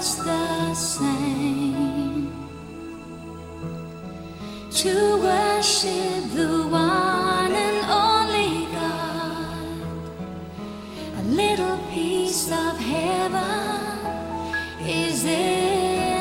much the same to worship the one and only God. A little piece of heaven is there.